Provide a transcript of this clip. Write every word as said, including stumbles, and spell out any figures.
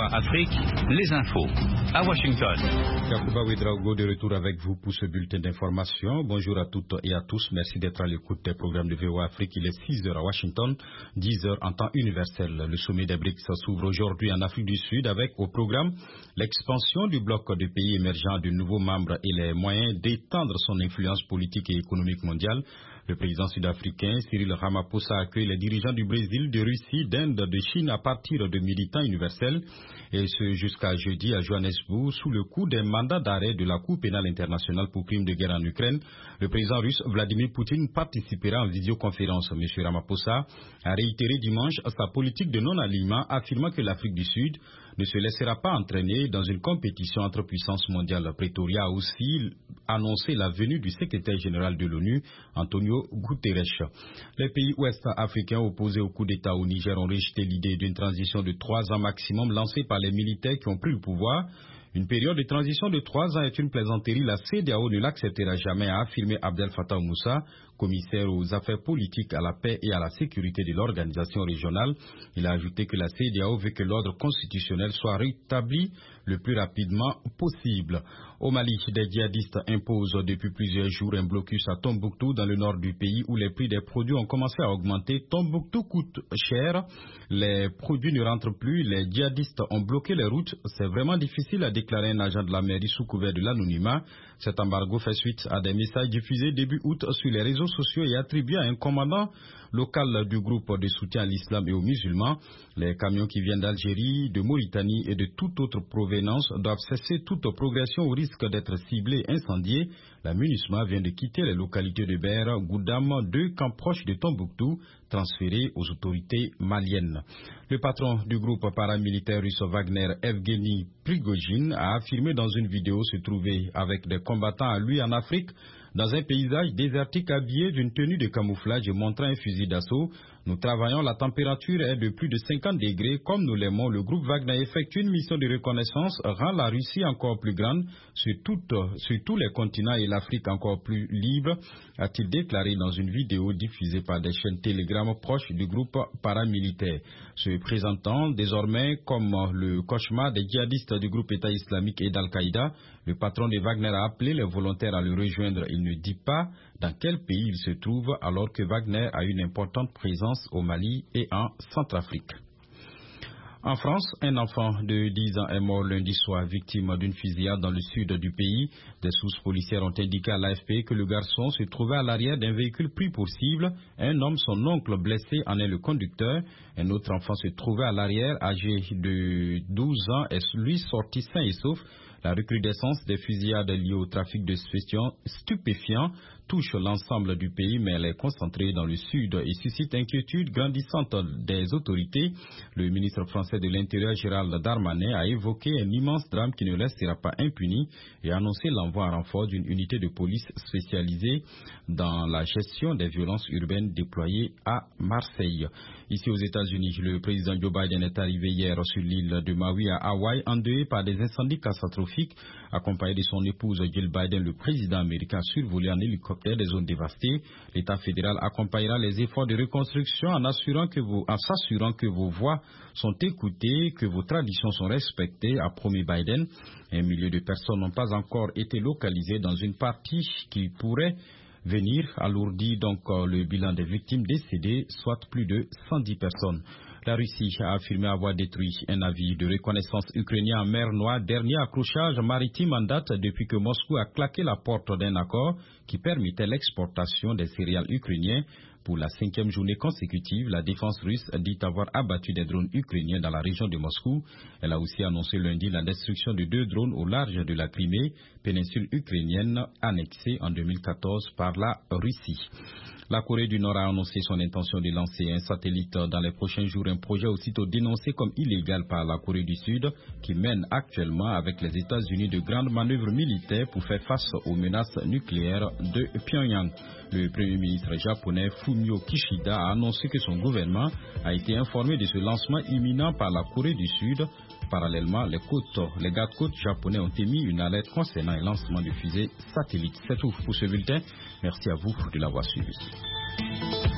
VOA Afrique, les infos à Washington. Yacouba Ouedraogo de retour avec vous pour ce bulletin d'information. Bonjour à toutes et à tous. Merci d'être à l'écoute des programmes de V O A Afrique. Il est six heures à Washington, dix heures en temps universel. Le sommet des BRICS s'ouvre aujourd'hui en Afrique du Sud avec au programme l'expansion du bloc de pays émergents de nouveaux membres et les moyens d'étendre son influence politique et économique mondiale. Le président sud-africain Cyril Ramaphosa accueille les dirigeants du Brésil, de Russie, d'Inde, de Chine à partir de militants universels et ce jusqu'à jeudi à Johannesburg sous le coup d'un mandat d'arrêt de la Cour pénale internationale pour crimes de guerre en Ukraine. Le président russe Vladimir Poutine participera en visioconférence. M. Ramaphosa a réitéré dimanche sa politique de non-alignement, affirmant que l'Afrique du Sud ne se laissera pas entraîner dans une compétition entre puissances mondiales. Pretoria a aussi annoncé la venue du secrétaire général de l'ONU, Antonio Guterres. Les pays ouest-africains opposés au coup d'État au Niger ont rejeté l'idée d'une transition de trois ans maximum lancée par les militaires qui ont pris le pouvoir. Une période de transition de trois ans est une plaisanterie. La C E D E A O ne l'acceptera jamais, a affirmé Abdel Fattah Moussa, commissaire aux affaires politiques, à la paix et à la sécurité de l'organisation régionale. Il a ajouté que la C E D E A O veut que l'ordre constitutionnel soit rétabli le plus rapidement possible. Au Mali, des djihadistes imposent depuis plusieurs jours un blocus à Tombouctou, dans le nord du pays, où les prix des produits ont commencé à augmenter. Tombouctou coûte cher, les produits ne rentrent plus, les djihadistes ont bloqué les routes. C'est vraiment difficile, a déclaré un agent de la mairie sous couvert de l'anonymat. Cet embargo fait suite à des messages diffusés début août sur les réseaux sociaux et attribués à un commandant local du groupe de soutien à l'islam et aux musulmans. Les camions qui viennent d'Algérie, de Mauritanie et de toute autre provenance doivent cesser toute progression au risque d'être ciblés et incendiés. La MINUSMA vient de quitter les localités de Ber, Goudam, deux camps proches de Tombouctou, transférés aux autorités maliennes. Le patron du groupe paramilitaire russe Wagner, Evgeny Prigojine, a affirmé dans une vidéo se trouver avec des combattants à lui en Afrique, dans un paysage désertique habillé d'une tenue de camouflage et montrant un fusil d'assaut. Nous travaillons, la température est de plus de cinquante degrés. Comme nous l'aimons, le groupe Wagner effectue une mission de reconnaissance, rend la Russie encore plus grande sur, toute, sur tous les continents et l'Afrique encore plus libre, a-t-il déclaré dans une vidéo diffusée par des chaînes Telegram proches du groupe paramilitaire. Se présentant désormais comme le cauchemar des djihadistes du groupe État islamique et d'Al-Qaïda, le patron de Wagner a appelé les volontaires à le rejoindre. Il ne dit pas dans quel pays il se trouve, alors que Wagner a une importante présence au Mali et en Centrafrique. En France, un enfant de dix ans est mort lundi soir, victime d'une fusillade dans le sud du pays. Des sources policières ont indiqué à l'A F P que le garçon se trouvait à l'arrière d'un véhicule pris pour cible. Un homme, son oncle blessé, en est le conducteur. Un autre enfant se trouvait à l'arrière, âgé de douze ans, est lui sorti sain et sauf. La recrudescence des fusillades liées au trafic de stupéfiants touche l'ensemble du pays, mais elle est concentrée dans le sud et suscite inquiétude grandissante des autorités. Le ministre français de l'Intérieur, Gérald Darmanin, a évoqué un immense drame qui ne restera pas impuni et a annoncé l'envoi en renfort d'une unité de police spécialisée dans la gestion des violences urbaines déployée à Marseille. Ici aux États-Unis, le président Joe Biden est arrivé hier sur l'île de Maui à Hawaï, endeuillé par des incendies catastrophiques. Accompagné de son épouse Jill Biden, le président américain a survolé en hélicoptère des zones dévastées. L'État fédéral accompagnera les efforts de reconstruction en assurant que vos, en s'assurant que vos voix sont écoutées, que vos traditions sont respectées, a promis Biden. Un millier de personnes n'ont pas encore été localisées dans une partie qui pourrait venir alourdir donc le bilan des victimes décédées, soit plus de cent dix personnes. La Russie a affirmé avoir détruit un navire de reconnaissance ukrainien en mer Noire, dernier accrochage maritime en date depuis que Moscou a claqué la porte d'un accord qui permettait l'exportation des céréales ukrainiens. Pour la cinquième journée consécutive, la défense russe dit avoir abattu des drones ukrainiens dans la région de Moscou. Elle a aussi annoncé lundi la destruction de deux drones au large de la Crimée, péninsule ukrainienne annexée en deux mille quatorze par la Russie. La Corée du Nord a annoncé son intention de lancer un satellite dans les prochains jours, un projet aussitôt dénoncé comme illégal par la Corée du Sud, qui mène actuellement avec les États-Unis de grandes manœuvres militaires pour faire face aux menaces nucléaires de Pyongyang. Le Premier ministre japonais Fumio Kishida a annoncé que son gouvernement a été informé de ce lancement imminent par la Corée du Sud. Parallèlement, les, côtes, les gardes-côtes japonais ont émis une alerte concernant le lancement de fusées satellites. C'est tout pour ce bulletin. Merci à vous de l'avoir suivi.